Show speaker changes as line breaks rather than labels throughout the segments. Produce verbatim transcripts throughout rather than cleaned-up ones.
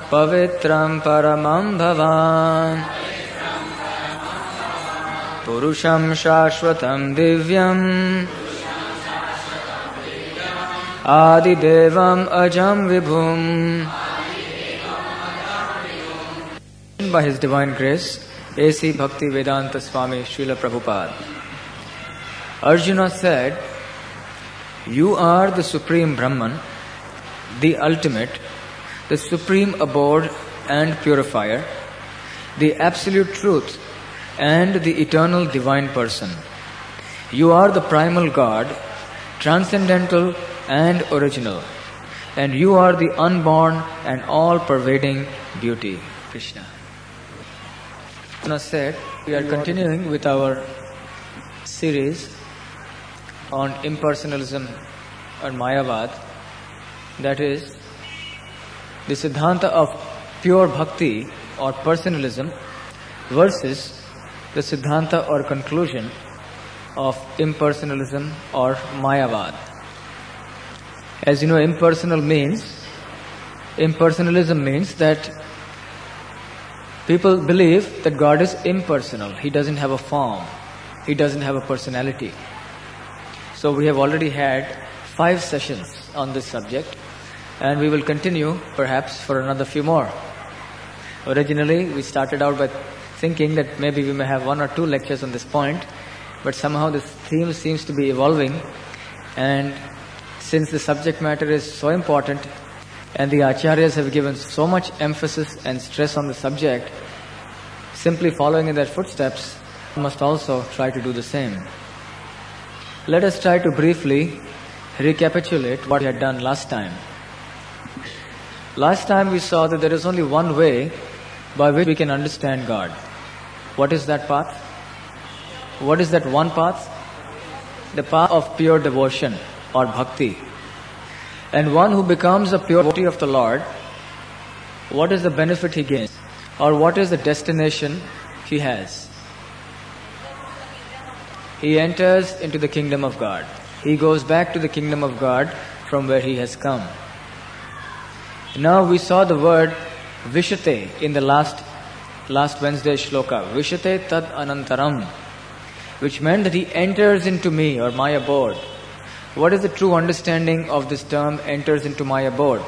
Pavitram Paramam Bhavan Purusham Shashvatam Divyam Adidevam Ajam Vibhum. By His Divine Grace, A C Bhaktivedanta Swami Srila Prabhupada. Arjuna said, "You are the Supreme Brahman, the ultimate, the supreme abode and purifier, the absolute truth and the eternal divine person. You are the primal God, transcendental and original, and you are the unborn and all-pervading beauty." Krishna. Arjuna said, we are continuing with our series on impersonalism and Mayavad, that is, the Siddhanta of pure bhakti or personalism versus the Siddhanta or conclusion of impersonalism or Mayavad. As you know, impersonal means, impersonalism means that people believe that God is impersonal. He doesn't have a form. He doesn't have a personality. So we have already had five sessions on this subject, and we will continue perhaps for another few more. Originally, we started out by thinking that maybe we may have one or two lectures on this point, but somehow this theme seems to be evolving, and since the subject matter is so important and the acharyas have given so much emphasis and stress on the subject, simply following in their footsteps, we must also try to do the same. Let us try to briefly recapitulate what we had done last time. Last time we saw that there is only one way by which we can understand God. What is that path? What is that one path? The path of pure devotion or bhakti. And one who becomes a pure devotee of the Lord, what is the benefit he gains? Or what is the destination he has? He enters into the kingdom of God. He goes back to the kingdom of God from where he has come. Now we saw the word Vishate in the last last Wednesday's shloka. Vishate tad anantaram, which meant that he enters into me or my abode. What is the true understanding of this term, enters into my abode?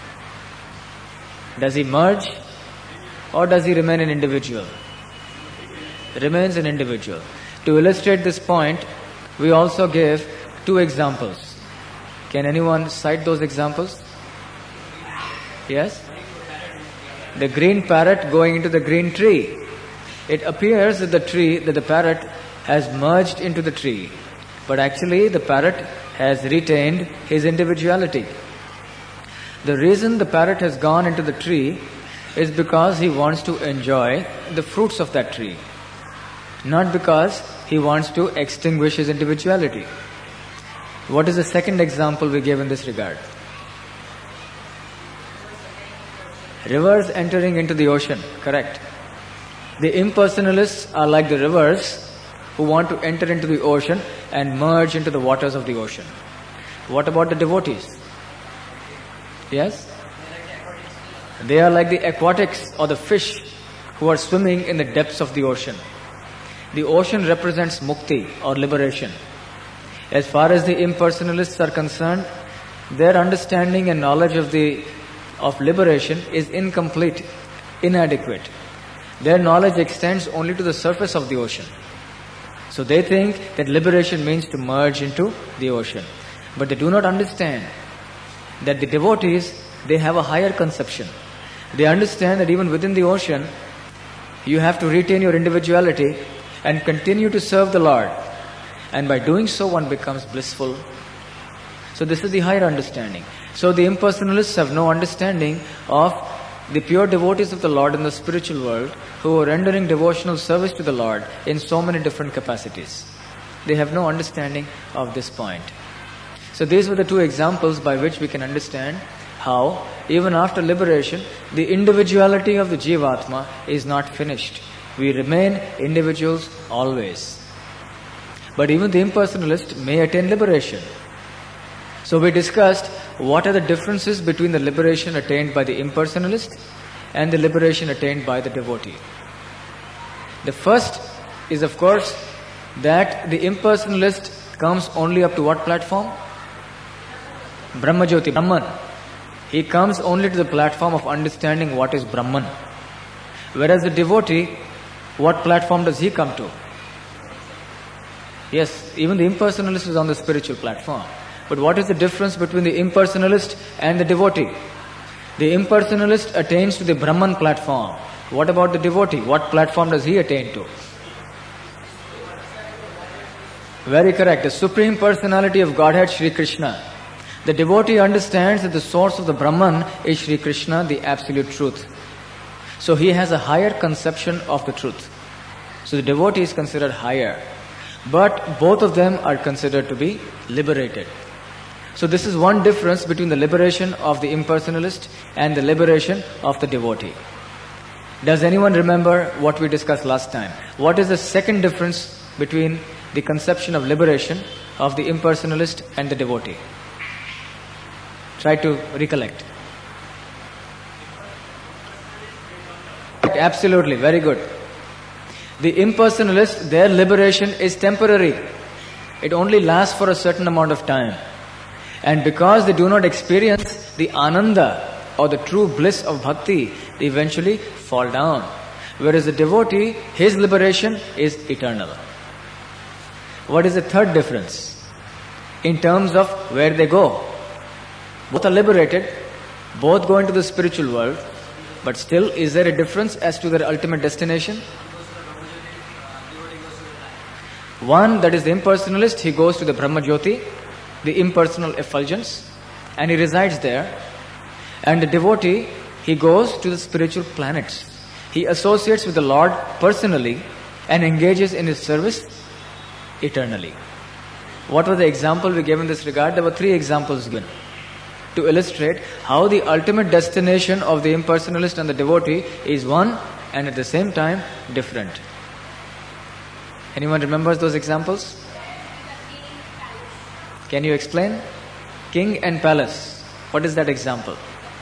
Does he merge or does he remain an individual? Remains an individual. To illustrate this point, we also gave two examples. Can anyone cite those examples? Yes? The green parrot going into the green tree. It appears that the tree, that the parrot has merged into the tree, but actually the parrot has retained his individuality. The reason the parrot has gone into the tree is because he wants to enjoy the fruits of that tree, not because he wants to extinguish his individuality. What is the second example we gave in this regard? Rivers entering into the ocean, correct. The impersonalists are like the rivers who want to enter into the ocean and merge into the waters of the ocean. What about the devotees? Yes? They are like the aquatics or the fish who are swimming in the depths of the ocean. The ocean represents mukti or liberation. As far as the impersonalists are concerned, their understanding and knowledge of the of liberation is incomplete, inadequate. Their knowledge extends only to the surface of the ocean. So they think that liberation means to merge into the ocean. But they do not understand that the devotees, they have a higher conception. They understand that even within the ocean, you have to retain your individuality and continue to serve the Lord. And by doing so, one becomes blissful. So this is the higher understanding. So the impersonalists have no understanding of the pure devotees of the Lord in the spiritual world who are rendering devotional service to the Lord in so many different capacities. They have no understanding of this point. So these were the two examples by which we can understand how, even after liberation, the individuality of the Jivatma is not finished. We remain individuals always. But even the impersonalist may attain liberation. So we discussed what are the differences between the liberation attained by the impersonalist and the liberation attained by the devotee. The first is, of course, that the impersonalist comes only up to what platform? Brahmajyoti, Brahman. He comes only to the platform of understanding what is Brahman. Whereas the devotee, what platform does he come to? Yes, even the impersonalist is on the spiritual platform. But what is the difference between the impersonalist and the devotee? The impersonalist attains to the Brahman platform. What about the devotee? What platform does he attain to? Very correct. The Supreme Personality of Godhead, Shri Krishna. The devotee understands that the source of the Brahman is Shri Krishna, the absolute truth. So he has a higher conception of the truth. So the devotee is considered higher. But both of them are considered to be liberated. So this is one difference between the liberation of the impersonalist and the liberation of the devotee. Does anyone remember what we discussed last time? What is the second difference between the conception of liberation of the impersonalist and the devotee? Try to recollect. Absolutely, very good. The impersonalist, their liberation is temporary. It only lasts for a certain amount of time. And because they do not experience the ananda or the true bliss of bhakti, they eventually fall down. Whereas the devotee, his liberation is eternal. What is the third difference? In terms of where they go. Both are liberated, both go into the spiritual world, but still, is there a difference as to their ultimate destination? One, that is the impersonalist, he goes to the Brahmajyoti, the impersonal effulgence, and he resides there. And the devotee, he goes to the spiritual planets. He associates with the Lord personally and engages in his service eternally. What was the example we gave in this regard? There were three examples given to illustrate how the ultimate destination of the impersonalist and the devotee is one and at the same time different. Anyone remembers those examples? Can you explain? King and palace. What is that example?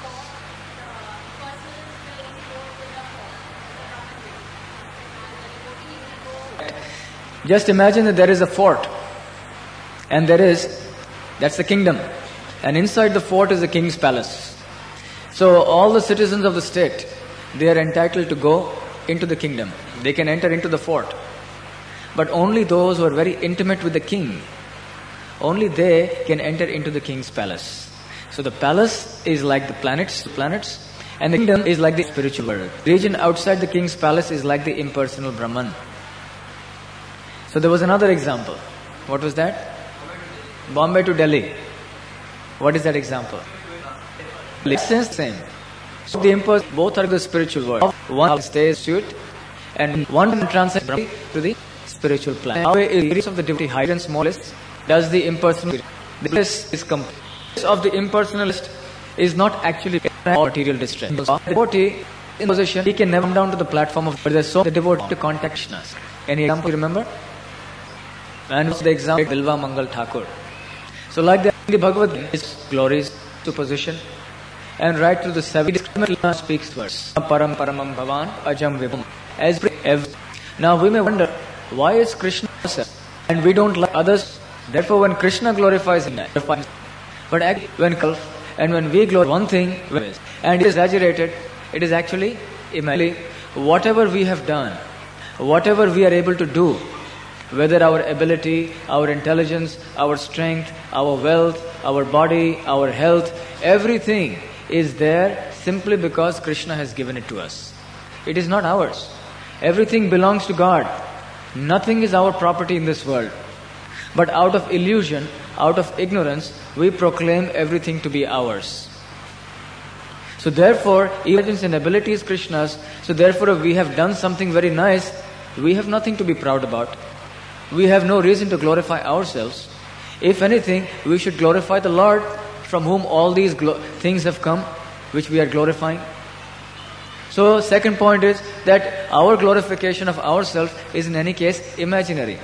Just imagine that there is a fort, and there is, that's the kingdom, and inside the fort is the king's palace. So all the citizens of the state, they are entitled to go into the kingdom. They can enter into the fort. But only those who are very intimate with the king, only they can enter into the king's palace. So the palace is like the planets, the planets, and the kingdom is like the spiritual world. The region outside the king's palace is like the impersonal Brahman. So there was another example. What was that? Bombay to Delhi. What is that example? Essence same. So the impulse, both are the spiritual world. One stays suit, and one transcends to the spiritual plan. How is of the devotee higher and smallest? Does the impersonal the bliss is complete? The bliss of the impersonalist is not actually material distress. The devotee in position, he can never come down to the platform of but there's so the devotee to contact us. Any example you remember? And the example Bilva Mangal Thakur. So like the, the Bhagavad Gita is glories to position, and right through the seven speaks verse. Param Paramam Bhavan Ajam Vibhum. As every, now we may wonder, why is Krishna and we don't like others? Therefore when Krishna glorifies him, but actually when and when we glorify one thing and it is exaggerated, it is actually immediately whatever we have done, whatever we are able to do, whether our ability, our intelligence, our strength, our wealth, our body, our health, everything is there simply because Krishna has given it to us. It is not ours. Everything belongs to God. Nothing is our property in this world. But out of illusion, out of ignorance, we proclaim everything to be ours. So therefore, intelligence and ability is Krishna's. So therefore, if we have done something very nice, we have nothing to be proud about. We have no reason to glorify ourselves. If anything, we should glorify the Lord from whom all these glo- things have come, which we are glorifying. So, second point is that our glorification of ourselves is in any case imaginary.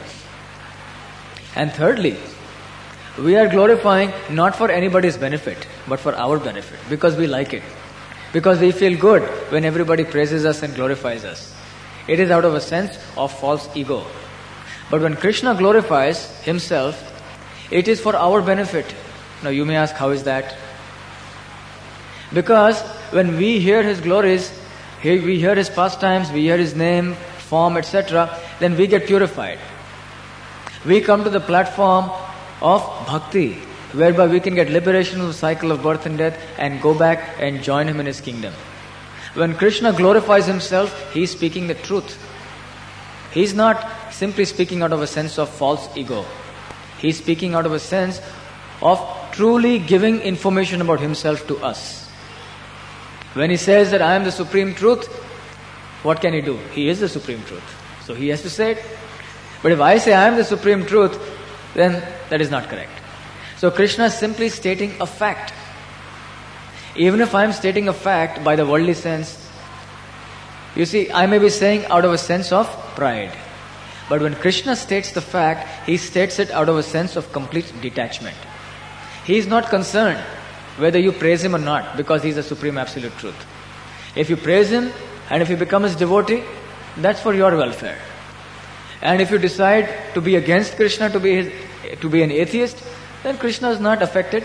And thirdly, we are glorifying not for anybody's benefit, but for our benefit, because we like it. because we feel good when everybody praises us and glorifies us. It is out of a sense of false ego. But when Krishna glorifies himself, it is for our benefit. Now you may ask, how is that? Because when we hear his glories, we hear his pastimes, we hear his name, form, et cetera, then we get purified. We come to the platform of bhakti, whereby we can get liberation from the cycle of birth and death and go back and join him in his kingdom. When Krishna glorifies himself, he is speaking the truth. He is not simply speaking out of a sense of false ego. He is speaking out of a sense of truly giving information about himself to us. When he says that I am the supreme truth, what can he do? He is the supreme truth. So he has to say it. But if I say I am the supreme truth, then that is not correct. So Krishna is simply stating a fact. Even if I am stating a fact by the worldly sense, you see, I may be saying out of a sense of pride. But when Krishna states the fact, he states it out of a sense of complete detachment. He is not concerned whether you praise him or not, because he is the supreme absolute truth. If you praise him and if you become his devotee, that's for your welfare. And if you decide to be against Krishna, to be his, to be an atheist, then Krishna is not affected.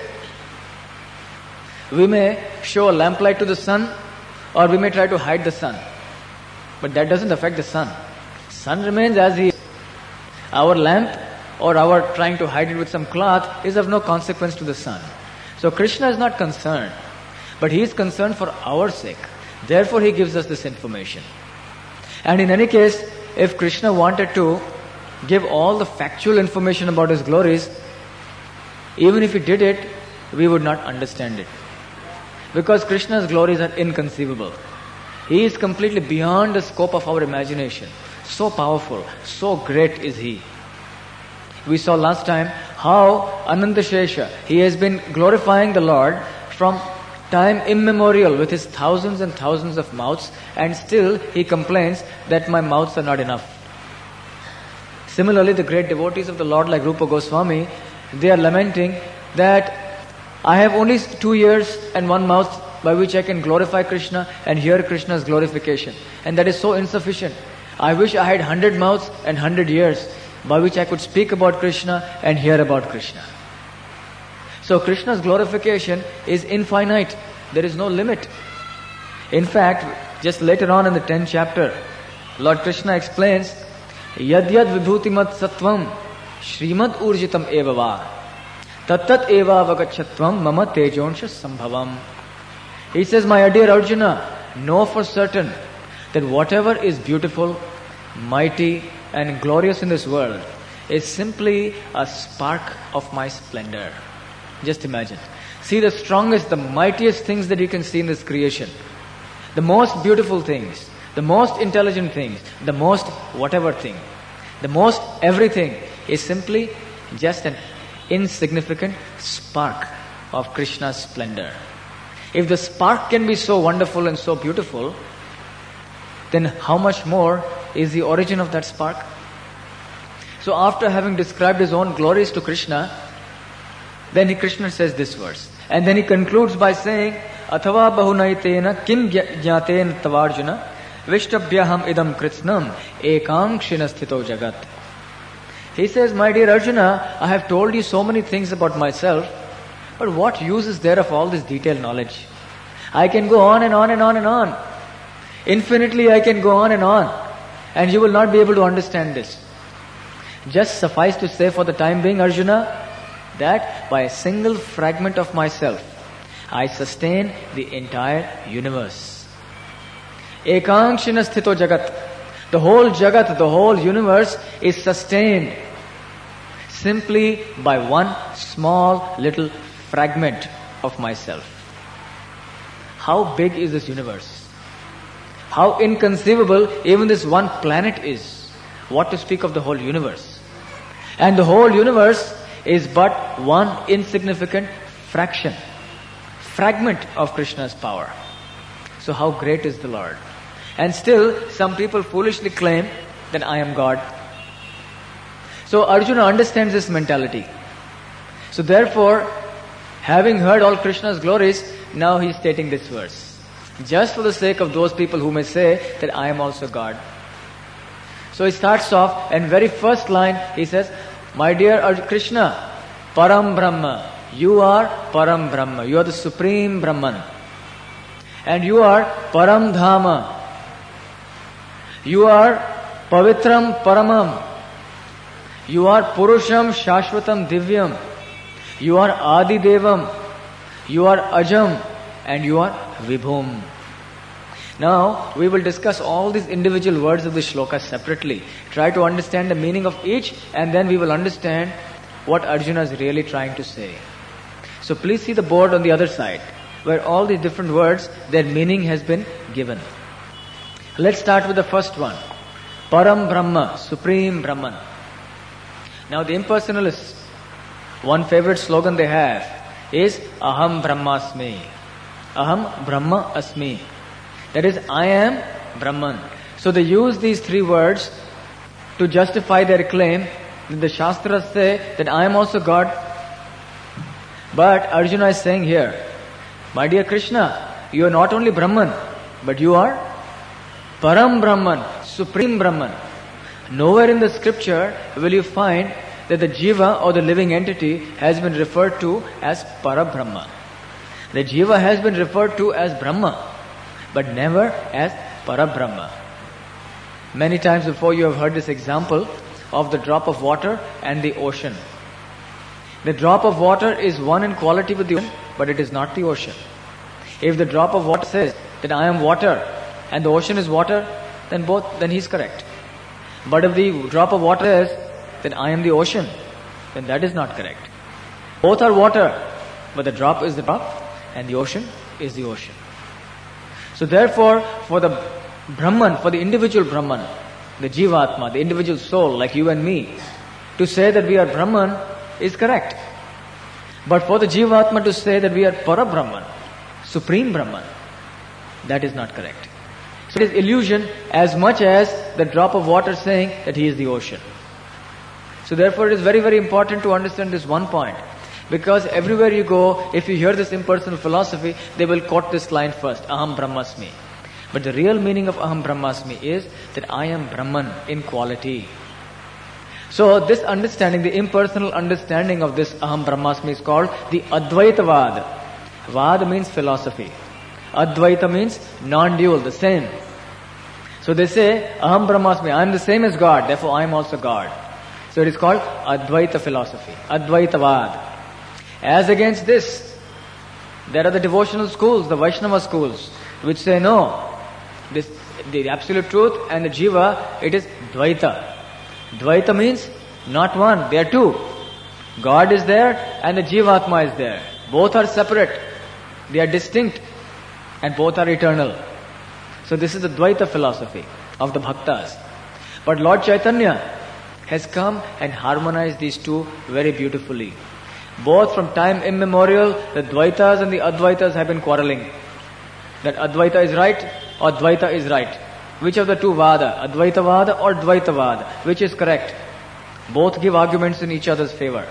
We may show a lamplight to the sun, or we may try to hide the sun. But that doesn't affect the sun. Sun remains as he is. Our lamp or our trying to hide it with some cloth is of no consequence to the sun. So Krishna is not concerned, but he is concerned for our sake. Therefore he gives us this information. And in any case, if Krishna wanted to give all the factual information about his glories, even if he did it, we would not understand it. Because Krishna's glories are inconceivable. He is completely beyond the scope of our imagination. So powerful, so great is he. We saw last time how Anantashesha, he has been glorifying the Lord from time immemorial with his thousands and thousands of mouths, and still he complains that my mouths are not enough. Similarly, the great devotees of the Lord like Rupa Goswami, they are lamenting that I have only two ears and one mouth by which I can glorify Krishna and hear Krishna's glorification. And that is so insufficient. I wish I had hundred mouths and hundred ears by which I could speak about Krishna and hear about Krishna. So Krishna's glorification is infinite. There is no limit. In fact, just later on in the tenth chapter, Lord Krishna explains, Yad yad vibhutimat sattvam Shrimad urjitam eva va Tattat eva vagachatvam mama tejonsha sambhavam. He says, my dear Arjuna, know for certain that whatever is beautiful, mighty and glorious in this world is simply a spark of my splendor. Just imagine. See the strongest, the mightiest things that you can see in this creation. The most beautiful things, the most intelligent things, the most whatever thing, the most everything is simply just an insignificant spark of Krishna's splendor. If the spark can be so wonderful and so beautiful, then how much more is the origin of that spark? So after having described his own glories to Krishna, then he, Krishna says this verse. And then he concludes by saying, Athava bahunaitena kim jnaten tavarjuna vishtabhyaham idam kritsnam ekankshina sthito jagat. He says, my dear Arjuna, I have told you so many things about myself, but what use is there of all this detailed knowledge? I can go on and on and on and on. Infinitely I can go on and on. And you will not be able to understand this. Just suffice to say for the time being, Arjuna, that by a single fragment of myself, I sustain the entire universe. Ekankshina sthito jagat. The whole jagat, the whole universe is sustained simply by one small little fragment of myself. How big is this universe? How inconceivable even this one planet is. What to speak of the whole universe? And the whole universe is but one insignificant fraction, fragment of Krishna's power. So how great is the Lord? And still, some people foolishly claim that I am God. So Arjuna understands this mentality. So therefore, having heard all Krishna's glories, now he is stating this verse. just for the sake of those people who may say that I am also God. So he starts off, and very first line he says, my dear Krishna, Param Brahma, you are Param Brahma, you are the Supreme Brahman. And you are Param Dhama, you are Pavitram Paramam, you are Purusham Shashvatam Divyam, you are Adi Devam, you are Ajam, and you are Vibhum. Now, we will discuss all these individual words of the shloka separately. Try to understand the meaning of each, and then we will understand what Arjuna is really trying to say. So please see the board on the other side, where all these different words, their meaning has been given. Let's start with the first one. Param Brahma, Supreme Brahman. Now the impersonalists, one favorite slogan they have is Aham Brahmasmi. Aham Brahma Asmi. That is, I am Brahman. So they use these three words to justify their claim that the Shastras say that I am also God. But Arjuna is saying here, my dear Krishna, you are not only Brahman, but you are Param Brahman, Supreme Brahman. Nowhere in the scripture will you find that the Jiva or the living entity has been referred to as Parabrahma. The Jiva has been referred to as Brahma, but never as Parabrahma. Many times before you have heard this example of the drop of water and the ocean. The drop of water is one in quality with the ocean, but it is not the ocean. If the drop of water says that I am water and the ocean is water, then both, then he is correct. But if the drop of water says that I am the ocean, then that is not correct. Both are water, but the drop is the drop and the ocean is the ocean. So therefore, for the Brahman, for the individual Brahman, the Jivatma, the individual soul like you and me, to say that we are Brahman is correct. But for the Jivatma to say that we are Parabrahman, Supreme Brahman, that is not correct. So it is illusion as much as the drop of water saying that he is the ocean. So therefore it is very, very important to understand this one point. Because everywhere you go, if you hear this impersonal philosophy, they will quote this line first, Aham Brahmasmi. But the real meaning of Aham Brahmasmi is that I am Brahman in quality. So this understanding, the impersonal understanding of this Aham Brahmasmi is called the Advaita Vad. Vad means philosophy. Advaita means non-dual, the same. So they say, Aham Brahmasmi, I am the same as God, therefore I am also God. So it is called Advaita philosophy, Advaita Vad. As against this, there are the devotional schools, the Vaishnava schools, which say no, this, the absolute truth and the Jiva, it is Dvaita. Dvaita means not one, they are two. God is there and the Jivatma is there. Both are separate, they are distinct, and both are eternal. So this is the Dvaita philosophy of the Bhaktas. But Lord Chaitanya has come and harmonized these two very beautifully. Both from time immemorial, the Dvaitas and the Advaitas have been quarreling. That Advaita is right or Dvaita is right. Which of the two Vada, Advaita Vada or Dvaita Vada, which is correct? Both give arguments in each other's favor.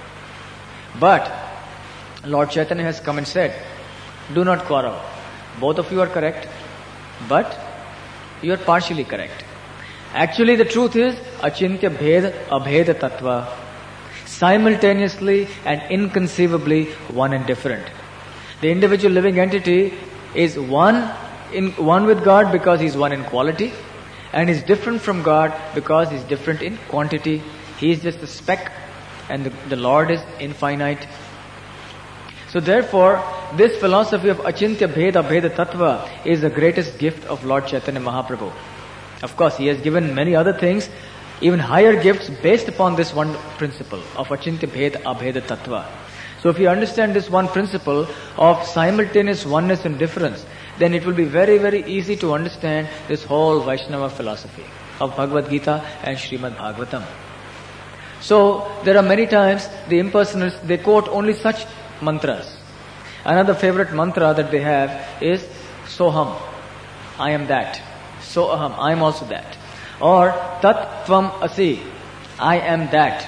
But Lord Chaitanya has come and said, do not quarrel. Both of you are correct, but you are partially correct. Actually the truth is Achintya Bhed Abhed Tattva. Simultaneously and inconceivably one and different. The individual living entity is one in one with God because he is one in quality, and is different from God because he is different in quantity. He is just a speck and the, the Lord is infinite. So therefore, this philosophy of Achintya Bheda Bheda Tattva is the greatest gift of Lord Chaitanya Mahaprabhu. Of course, he has given many other things, even higher gifts based upon this one principle of Achintya Bheda Abheda Tattva. So if you understand this one principle of simultaneous oneness and difference, then it will be very, very easy to understand this whole Vaishnava philosophy of Bhagavad Gita and Srimad Bhagavatam. So there are many times the impersonalists, they quote only such mantras. Another favorite mantra that they have is Soham, I am that. Soham, I am also that. Or Tat Tvam Asi, I am that.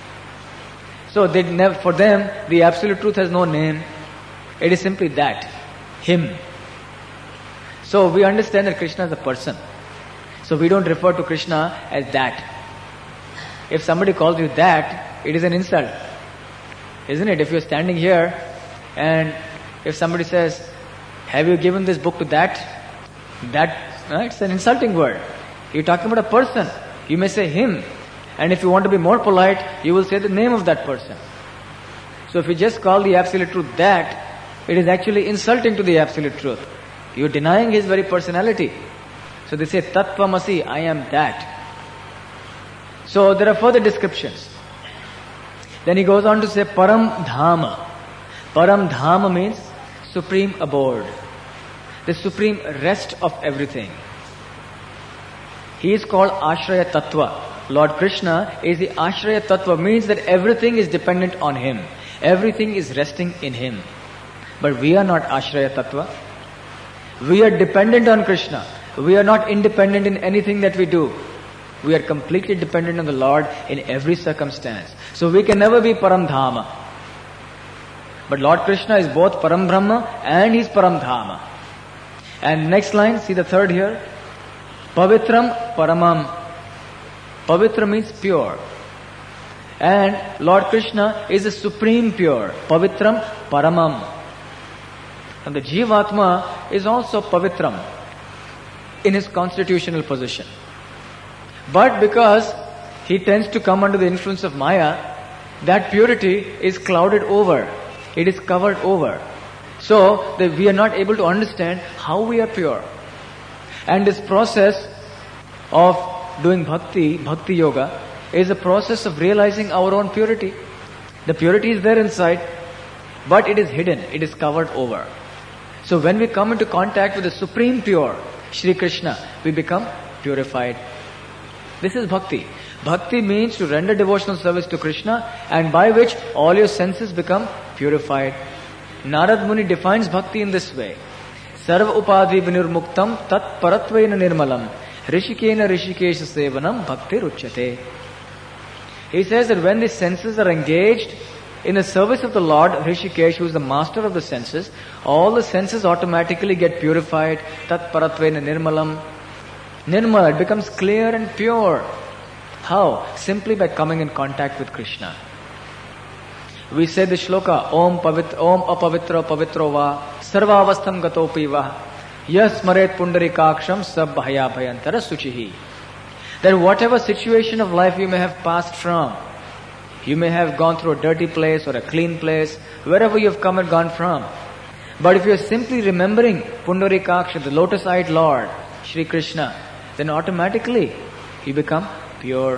So they never, for them, the absolute truth has no name. It is simply that, him. So we understand that Krishna is a person. So we don't refer to Krishna as that. If somebody calls you that, it is an insult. Isn't it? If you're standing here and if somebody says, have you given this book to that? That, uh, it's an insulting word. You're talking about a person. You may say him. And if you want to be more polite, you will say the name of that person. So if you just call the absolute truth that, it is actually insulting to the absolute truth. You're denying his very personality. So they say, Tattvamasi, I am that. So there are further descriptions. Then he goes on to say, Param Dhama. Param Dhama means supreme abode. The supreme rest of everything. He is called Ashraya Tattva. Lord Krishna is the Ashraya Tattva, means that everything is dependent on him. Everything is resting in him. But we are not Ashraya Tattva. We are dependent on Krishna. We are not independent in anything that we do. We are completely dependent on the Lord in every circumstance. So we can never be Param Dhama. But Lord Krishna is both Param Brahma and He is Param Dhama. And next line, see the third here. Pavitram Paramam. Pavitra means pure. And Lord Krishna is the supreme pure. Pavitram Paramam. And the Jivatma is also Pavitram in his constitutional position. But because he tends to come under the influence of Maya, that purity is clouded over. It is covered over. So that we are not able to understand how we are pure. And this process of doing bhakti, bhakti yoga, is a process of realizing our own purity. The purity is there inside, but it is hidden, it is covered over. So when we come into contact with the supreme pure, Shri Krishna, we become purified. This is bhakti. Bhakti means to render devotional service to Krishna, and by which all your senses become purified. Narad Muni defines bhakti in this way. Sarva upadhi vinurmuktam tat paratvena nirmalam rishikena rishikesha sevanam bhakti ruchyate. He says that when the senses are engaged in the service of the Lord Rishikesh, who is the master of the senses, all the senses automatically get purified. Tat paratvena nirmalam. Nirmal, it becomes clear and pure. How? Simply by coming in contact with Krishna. We say the shloka, Om pavit, Om apavitra pavitro va, sarvavastham gatopi va, yas maret pundarikaksham sab bhaya bhayantara suchihi. That whatever situation of life you may have passed from, you may have gone through a dirty place or a clean place, wherever you have come and gone from. But if you are simply remembering Pundarikaksha, the lotus-eyed Lord, Shri Krishna, then automatically you become pure.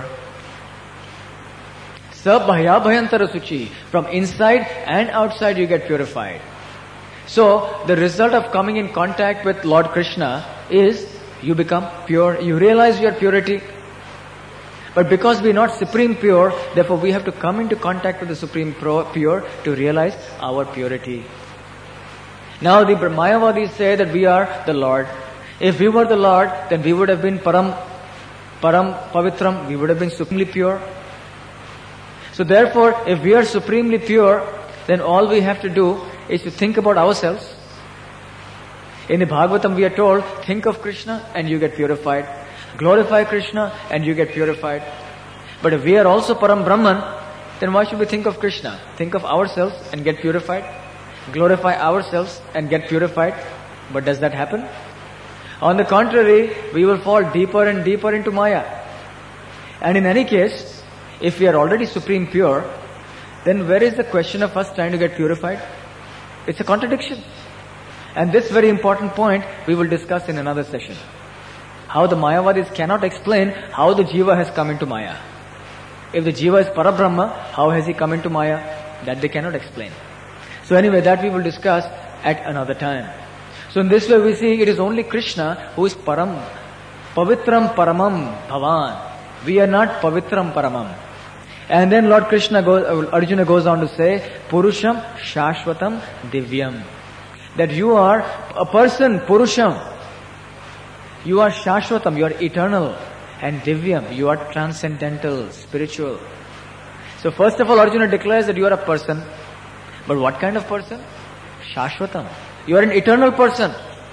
Sabhaya bhayantara suchi. From inside and outside you get purified. So, the result of coming in contact with Lord Krishna is you become pure. You realize your purity. But because we are not supreme pure, therefore we have to come into contact with the supreme pure to realize our purity. Now the Mayavadis say that we are the Lord. If we were the Lord, then we would have been Param, Param Pavitram, we would have been supremely pure. So therefore, if we are supremely pure, then all we have to do is to think about ourselves. In the Bhagavatam we are told, think of Krishna and you get purified. Glorify Krishna and you get purified. But if we are also Param Brahman, then why should we think of Krishna? Think of ourselves and get purified. Glorify ourselves and get purified. But does that happen? On the contrary, we will fall deeper and deeper into Maya. And in any case, if we are already supreme pure, then where is the question of us trying to get purified? It's a contradiction. And this very important point we will discuss in another session. How the Mayavadis cannot explain how the Jiva has come into Maya. If the Jiva is Parabrahma, how has he come into Maya? That they cannot explain. So anyway, that we will discuss at another time. So in this way we see it is only Krishna who is Param. Pavitram Paramam Bhavan. We are not Pavitram Paramam. And then Lord Krishna goes, Arjuna goes on to say, Purusham Shashvatam Divyam. That you are a person, Purusham. You are Shashvatam, you are eternal. And Divyam, you are transcendental, spiritual. So first of all, Arjuna declares that you are a person. But what kind of person? Shashvatam. You are an eternal person.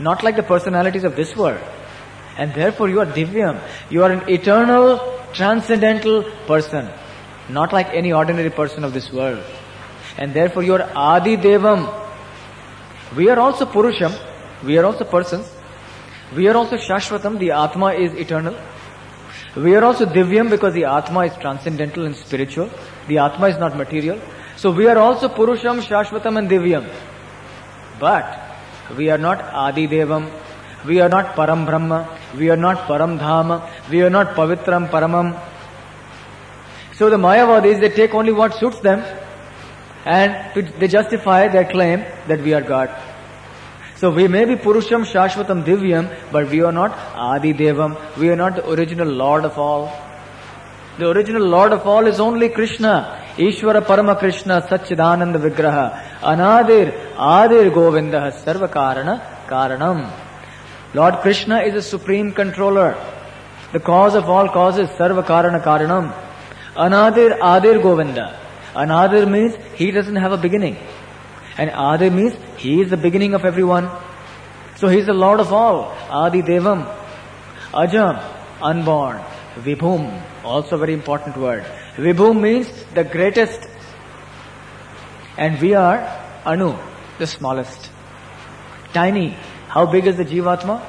not like the personalities of this world. And therefore you are Divyam. You are an eternal, transcendental person, not like any ordinary person of this world. And therefore you are Adi Devam. We are also Purusham. We are also persons. We are also Shashvatam. The Atma is eternal. We are also Divyam because the Atma is transcendental and spiritual. The Atma is not material. So we are also Purusham, Shashvatam and Divyam. But we are not Adi Devam. We are not Param Brahma. We are not Param Dhama. We are not Pavitram Paramam. So the Mayavadis, they take only what suits them and to, they justify their claim that we are God. So we may be Purusham, Shashvatam, Divyam, but we are not Adi Devam. We are not the original Lord of all. The original Lord of all is only Krishna. Ishvara Parama Krishna Satchidananda Vigraha Anadir Adir Govinda Sarva Karana Karanam. Lord Krishna is the supreme controller, the cause of all causes, Sarva Karana Karanam. Anadir Adir Govinda. Anadir means he doesn't have a beginning. And Adir means he is the beginning of everyone. So he is the Lord of all. Adi Devam. Ajam, unborn. Vibhum, also a very important word. Vibhum means the greatest. And we are Anu, the smallest. Tiny. How big is the Jivatma?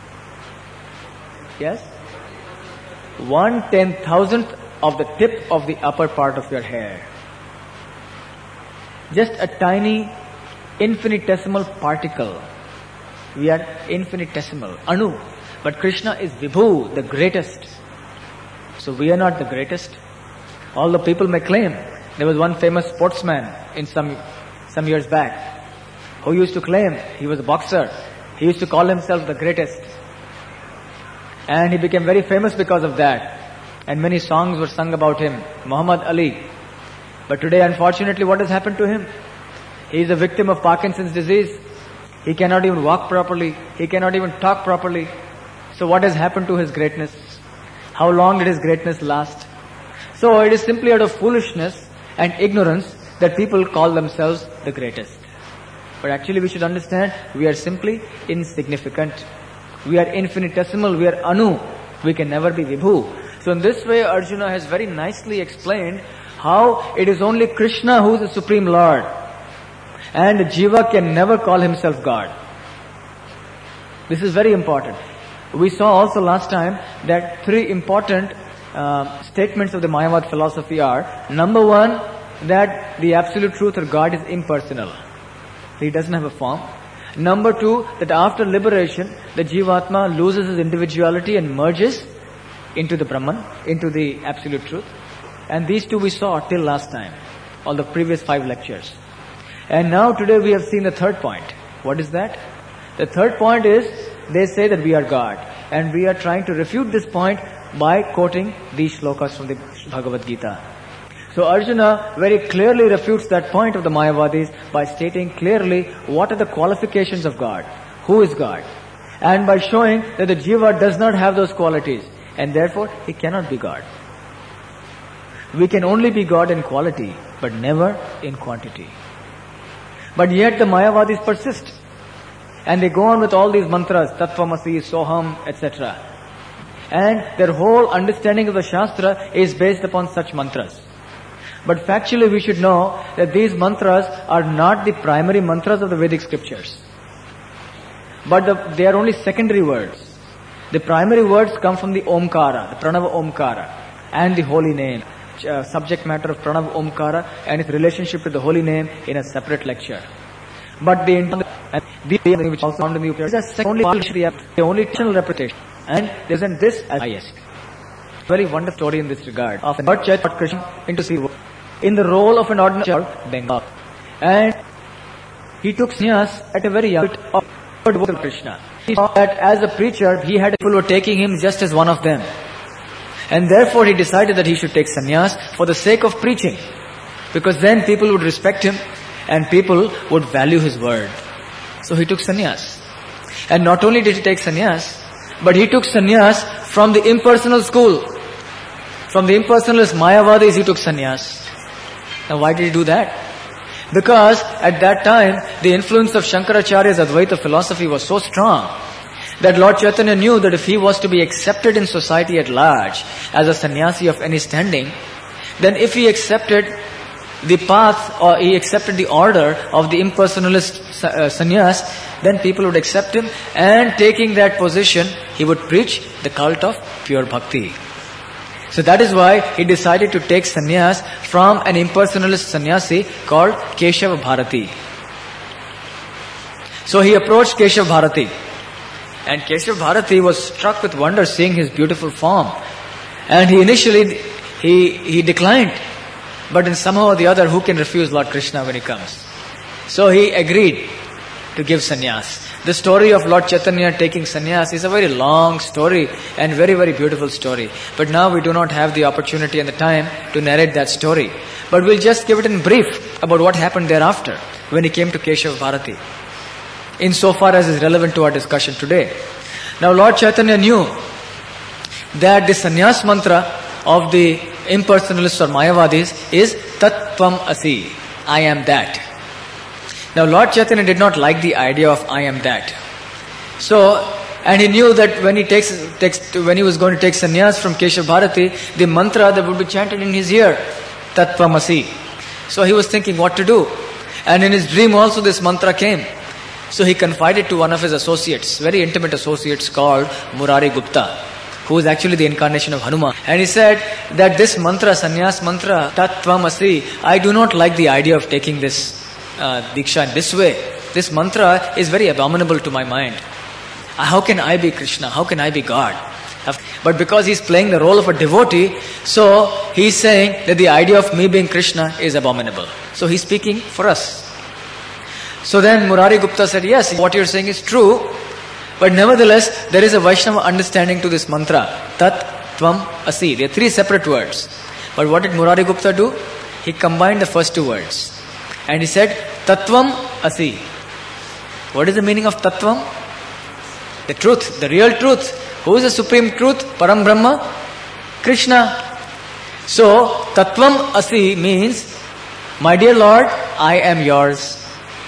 Yes? One ten thousandth of the tip of the upper part of your hair. Just a tiny infinitesimal particle. We are infinitesimal, Anu. But Krishna is Vibhu, the greatest. So we are not the greatest. All the people may claim. There was one famous sportsman in some some years back who used to claim he was a boxer. He used to call himself the greatest. And he became very famous because of that. And many songs were sung about him. Muhammad Ali. But today, unfortunately, what has happened to him? He is a victim of Parkinson's disease. He cannot even walk properly. He cannot even talk properly. So what has happened to his greatness? How long did his greatness last? So it is simply out of foolishness and ignorance that people call themselves the greatest. But actually we should understand, we are simply insignificant. We are infinitesimal, we are Anu. We can never be Vibhu. So in this way, Arjuna has very nicely explained how it is only Krishna who is the Supreme Lord. And Jiva can never call himself God. This is very important. We saw also last time that three important uh, statements of the Mayavad philosophy are, number one, that the absolute truth or God is impersonal. He doesn't have a form. Number two, that after liberation, the Jivatma loses his individuality and merges into the Brahman, into the absolute truth. And these two we saw till last time, all the previous five lectures. And now today we have seen the third point. What is that? The third point is, they say that we are God. And we are trying to refute this point by quoting these shlokas from the Bhagavad Gita. So Arjuna very clearly refutes that point of the Mayavadis by stating clearly what are the qualifications of God. Who is God? And by showing that the Jiva does not have those qualities. And therefore, he cannot be God. We can only be God in quality, but never in quantity. But yet the Mayavadis persist. And they go on with all these mantras, Tattvamasi, Soham, et cetera. And their whole understanding of the Shastra is based upon such mantras. But factually we should know that these mantras are not the primary mantras of the Vedic scriptures. But the, they are only secondary words. The primary words come from the Omkara, the Pranava Omkara, and the holy name. Uh, subject matter of Pranava Omkara and its relationship to the holy name in a separate lecture. But the and the which also found in the Upanishads is only the only traditional reputation. And there isn't this as highest. Very wonderful story in this regard of a bird child brought Krishna into sea in the role of an ordinary child, Bengal. And he took sannyas at a very young age of Krishna. He saw that as a preacher, he had people who were taking him just as one of them. And therefore he decided that he should take sannyas for the sake of preaching. Because then people would respect him and people would value his word. So he took sannyas. And not only did he take sannyas, but he took sannyas from the impersonal school. From the impersonalist Mayavadis he took sannyas. Now why did he do that? Because at that time, the influence of Shankaracharya's Advaita philosophy was so strong that Lord Chaitanya knew that if he was to be accepted in society at large as a sannyasi of any standing, then if he accepted the path or he accepted the order of the impersonalist uh, sannyas, then people would accept him, and taking that position, he would preach the cult of pure bhakti. So that is why he decided to take sannyas from an impersonalist sannyasi called Keshav Bharati. So he approached Keshav Bharati, and Keshav Bharati was struck with wonder seeing his beautiful form, and he initially he he declined, but in somehow or the other, who can refuse Lord Krishna when he comes? So he agreed to give sannyas. The story of Lord Chaitanya taking sannyas is a very long story and very, very beautiful story. But now we do not have the opportunity and the time to narrate that story. But we'll just give it in brief about what happened thereafter when he came to Keshav Bharati, insofar as is relevant to our discussion today. Now Lord Chaitanya knew that the sannyas mantra of the impersonalists or Mayavadis is Tat Tvam Asi, I am that. Now Lord Chaitanya did not like the idea of I am that. So, and he knew that when he takes, takes when he was going to take sannyas from Keshav Bharati, the mantra that would be chanted in his ear, Tat Tvam Asi. So he was thinking what to do. And in his dream also this mantra came. So he confided to one of his associates, very intimate associates called Murari Gupta, who is actually the incarnation of Hanuman. And he said that this mantra, sannyas mantra, Tat Tvam Asi, I do not like the idea of taking this Uh, Diksha in this way. This mantra is very abominable to my mind. How can I be Krishna? How can I be God? But because he's playing the role of a devotee, so he's saying that the idea of me being Krishna is abominable. So he's speaking for us. So then Murari Gupta said, yes, what you're saying is true, but nevertheless, there is a Vaishnava understanding to this mantra, Tat Tvam Asi. There are three separate words. But what did Murari Gupta do? He combined the first two words. And he said, Tattvam Asi. What is the meaning of Tattvam? The truth, the real truth. Who is the supreme truth? Param Brahma? Krishna. So, Tattvam Asi means, my dear Lord, I am yours.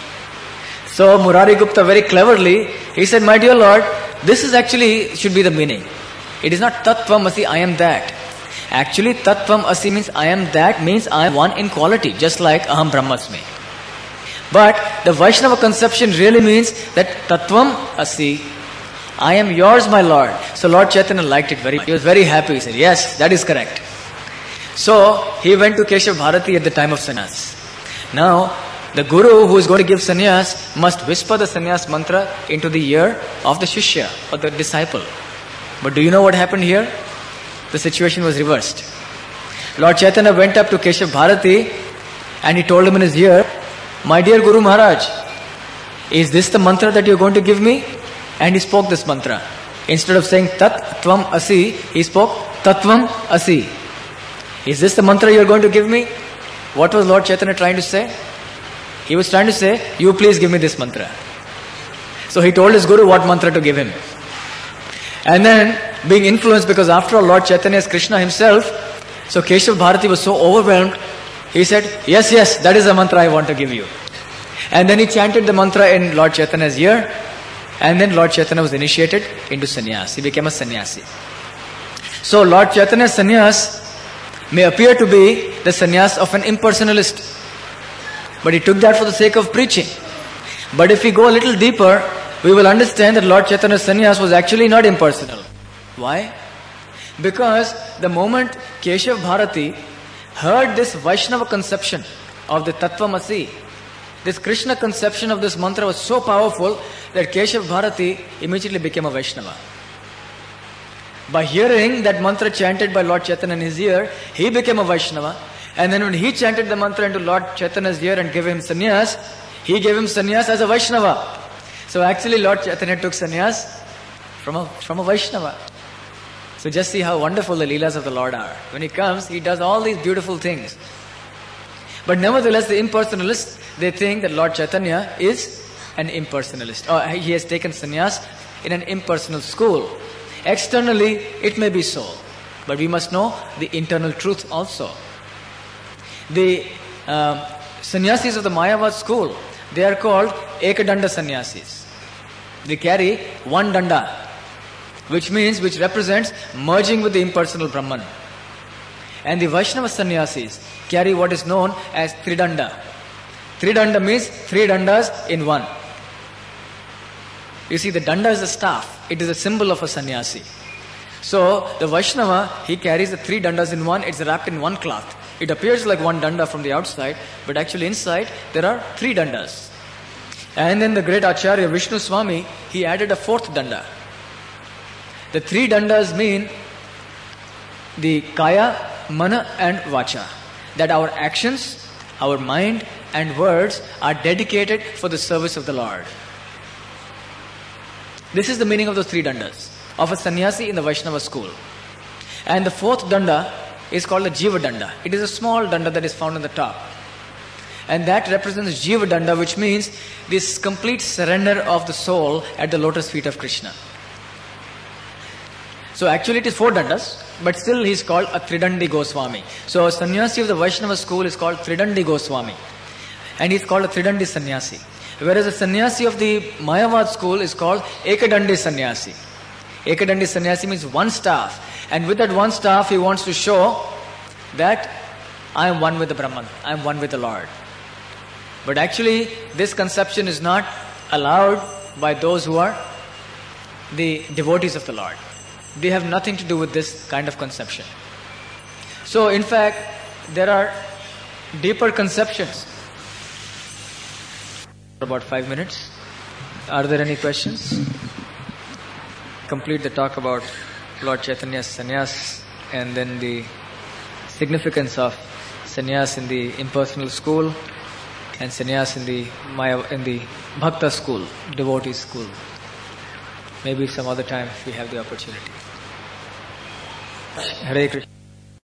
So, Murari Gupta very cleverly, he said, my dear Lord, this is actually, should be the meaning. It is not Tattvam Asi, I am that. Actually, Tattvam Asi means I am that, means I am one in quality, just like Aham Brahmasmi. But the Vaishnava conception really means that Tattvam Asi, I am yours, my Lord. So Lord Chaitanya liked it very much. He was very happy. He said, yes, that is correct. So he went to Keshav Bharati at the time of sannyas. Now, the guru who is going to give sannyas must whisper the sannyas mantra into the ear of the shishya or the disciple. But do you know what happened here? The situation was reversed. Lord Chaitanya went up to Keshav Bharati and he told him in his ear, my dear Guru Maharaj, is this the mantra that you are going to give me? And he spoke this mantra. Instead of saying Tat Tvam Asi, he spoke Tattvam Asi. Is this the mantra you are going to give me? What was Lord Chaitanya trying to say? He was trying to say, you please give me this mantra. So he told his Guru what mantra to give him. And then, being influenced, because after all Lord Chaitanya is Krishna himself, so Keshav Bharati was so overwhelmed, he said, yes, yes, that is the mantra I want to give you. And then he chanted the mantra in Lord Chaitanya's ear, and then Lord Chaitanya was initiated into sannyas. He became a sannyasi. So Lord Chaitanya's sannyas may appear to be the sannyas of an impersonalist, but he took that for the sake of preaching. But if we go a little deeper, we will understand that Lord Chaitanya's sannyas was actually not impersonal. Why? Because the moment Keshav Bharati heard this Vaishnava conception of the Tattvam Asi, this Krishna conception of this mantra was so powerful that Keshav Bharati immediately became a Vaishnava. By hearing that mantra chanted by Lord Chaitanya in his ear, he became a Vaishnava. And then when he chanted the mantra into Lord Chaitanya's ear and gave him sannyas, he gave him sannyas as a Vaishnava. So actually Lord Chaitanya took sannyas from a, from a Vaishnava. So just see how wonderful the Leelas of the Lord are. When he comes, he does all these beautiful things. But nevertheless, the impersonalists, they think that Lord Chaitanya is an impersonalist. Or he has taken sannyas in an impersonal school. Externally, it may be so. But we must know the internal truth also. The uh, Sannyasis of the Mayavad school, they are called Ekadanda Sannyasis. They carry one danda, which means, which represents merging with the impersonal Brahman. And the Vaishnava Sannyasis carry what is known as Tridanda. Tridanda means three dandas in one. You see, the danda is a staff. It is a symbol of a sannyasi. So, the Vaishnava, he carries the three dandas in one. It's wrapped in one cloth. It appears like one danda from the outside, but actually inside there are three dandas. And then the great Acharya Vishnu Swami, he added a fourth danda. The three dandas mean the kaya, mana and vacha. That our actions, our mind and words are dedicated for the service of the Lord. This is the meaning of those three dandas of a sannyasi in the Vaishnava school. And the fourth danda is called the Jiva Danda. It is a small danda that is found on the top. And that represents Jiva Danda, which means this complete surrender of the soul at the lotus feet of Krishna. So actually it is four dandas, but still he is called a Tridandi Goswami. So a sannyasi of the Vaishnava school is called Tridandi Goswami. And he is called a Tridandi sannyasi. Whereas a sannyasi of the Mayavad school is called Ekadandi sannyasi. Ekadandi sannyasi means one staff. And with that one staff he wants to show that I am one with the Brahman. I am one with the Lord. But actually this conception is not allowed by those who are the devotees of the Lord. They have nothing to do with this kind of conception. So in fact, there are deeper conceptions. About five minutes. Are there any questions? Complete the talk about Lord Chaitanya's sannyas and then the significance of sannyas in the impersonal school and sannyas in the Maya, in the Bhakta school, devotee school. Maybe some other time if we have the opportunity. Hare Krishna.